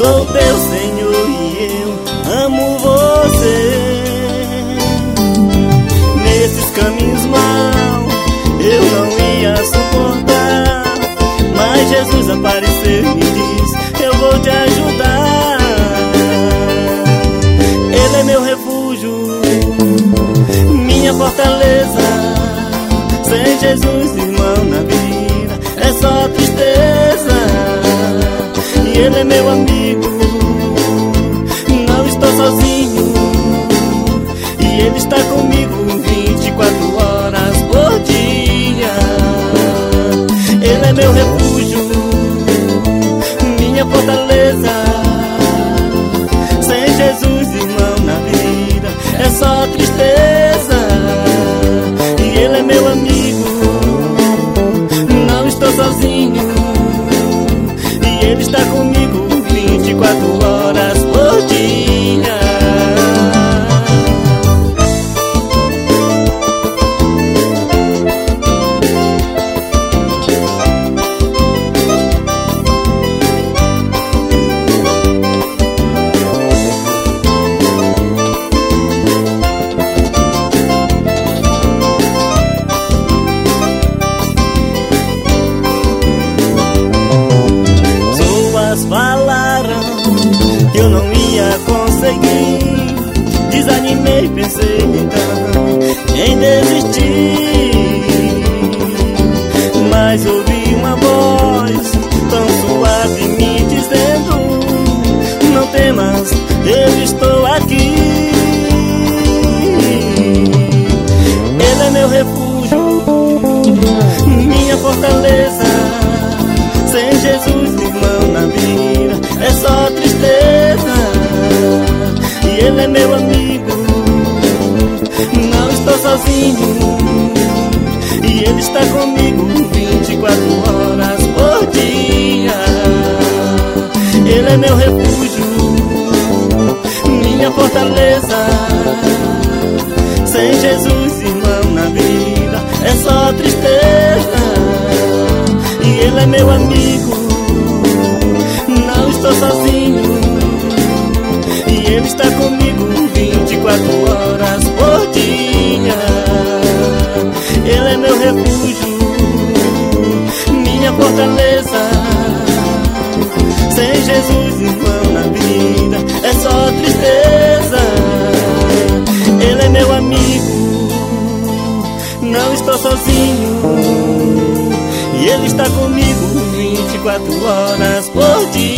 Sou teu Senhor e eu amo você. Nesses caminhos maus eu não ia suportar, mas Jesus apareceu e me diz: eu vou te ajudar. Ele é meu refúgio, minha fortaleza. Sem Jesus, irmão, na vida é só tristeza. E Ele é meu amigo, não estou sozinho. E Ele está comigo 24 horas por dia. Ele é meu refúgio, minha fortaleza. Sem Jesus, irmão, na vida é só tristeza. E Ele é meu amigo, não estou sozinho. E Ele está comigo 24 horas por dia. Falaram que eu não ia conseguir. Desanimei, pensei então em desistir. Mas ouvi uma voz tão suave me dizendo: não temas, eu estou aqui. Ele é meu refúgio, minha fortaleza. Sem Jesus, irmão, na vida é só tristeza. E Ele é meu amigo, não estou sozinho. E Ele está comigo 24 horas por dia. Ele é meu refúgio, minha fortaleza. Sem Jesus, irmão, na vida é só tristeza. E Ele é meu amigo, não estou sozinho. E Ele está comigo 24 horas por dia. Ele é meu refúgio, minha fortaleza. Sem Jesus, irmão, na vida é só tristeza. Ele é meu amigo, não estou sozinho. E Ele está comigo 24 horas por dia.